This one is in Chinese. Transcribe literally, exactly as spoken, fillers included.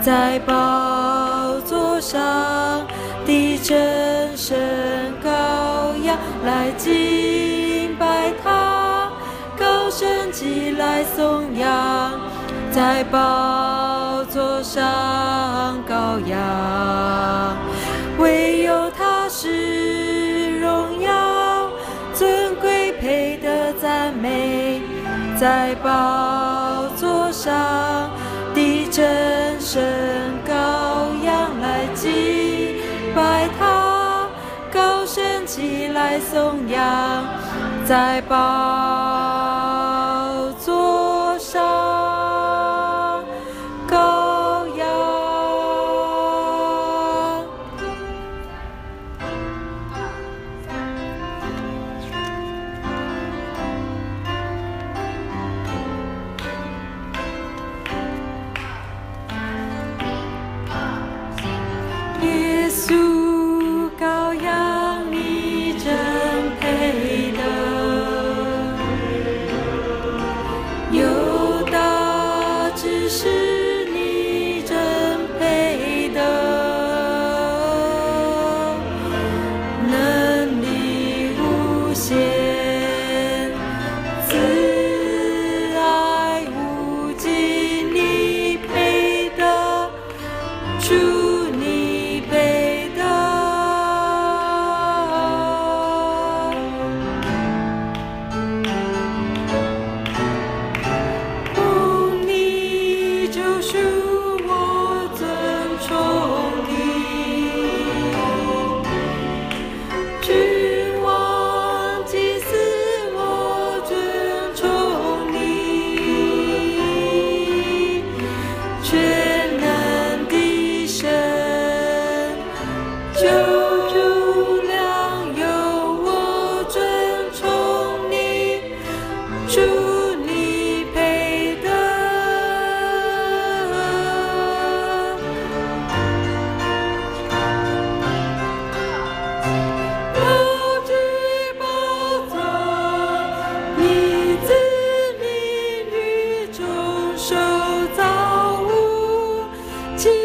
在宝座上的真神羔羊来敬拜他，高声起来颂扬，在宝座上羔羊，唯有他是荣耀尊贵配得赞美，在宝座上的真神羔羊来敬拜他，高声起来颂扬，在宝座上羔羊。耶稣羔羊，你真配得，犹大只是你真配得，能力无限，慈爱无尽，你配得，主你配得。哦，你就是我尊崇你，君王祭司我尊崇你，全能的神，救主良友我尊崇你，主你配得。高举宝座，你自命与众受造物，其